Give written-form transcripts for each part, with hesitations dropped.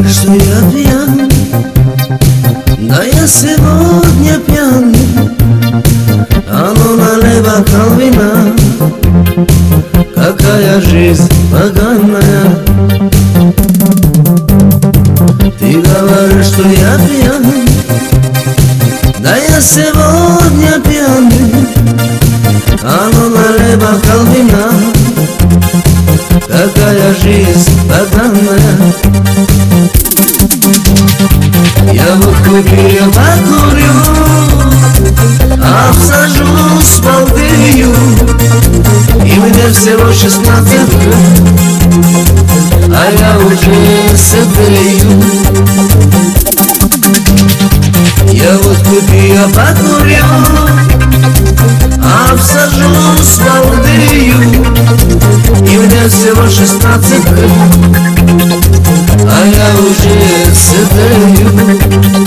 говоришь, что я пьян, да я сегодня пьяный. А ну налей бокал вина, какая жизнь поганая. Ты говоришь, что я пьяный, да я сегодня пьяный. А ну налей бокал вина, какая жизнь поганая. Я водку пью, покурю, обсажусь, балдею, и мне всего 16 лет, а я уже сыгрею. Я водку пью, покурю, обсажусь, балдею, и мне всего 16 лет, а я уже сыгрею.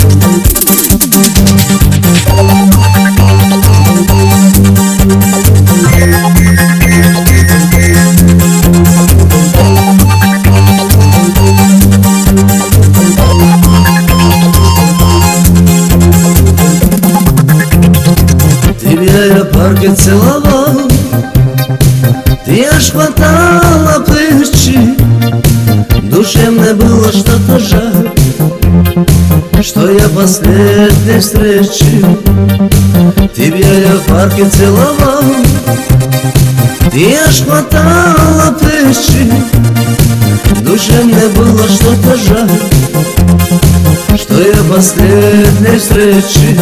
Тебя я в парке целовал, ты аж хватала плечи. Душе мне было что-то жаль, что я последней встречи. Тебя я в парке целовал, ты аж хватала плечи. Душе мне было что-то жаль, что я последней встречи.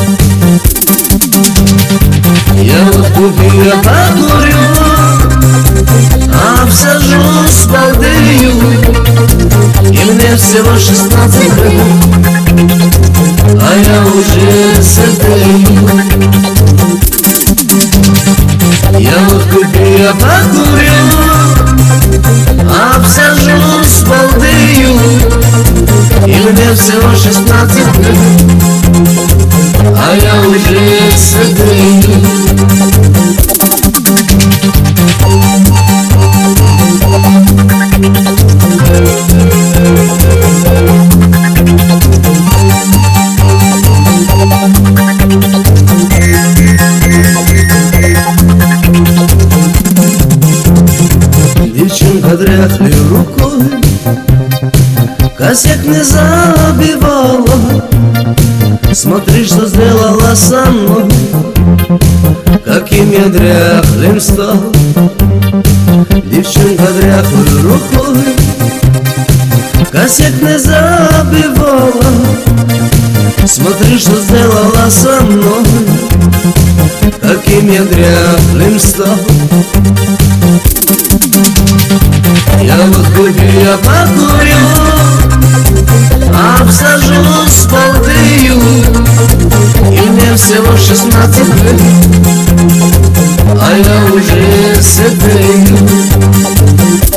Я водку пью, покурю, обсажусь, балдею, и мне всего 16 лет, а я уже сыгрею. Я водку пью, покурю, обсажусь, балдею, и мне всего 16 лет, а я уже сыгрею. Девчонка дряхлой рукой косяк не забивала. Смотри, что сделала со мной, каким я дряхлым стал. Девчонка дряхлой рукой косяк не забивала. Смотри, что сделала со мной, каким я дряхлым стал. Я водку пью, я покурю, обсажусь, балдею, и мне всего 16 лет, а я уже сыгрею.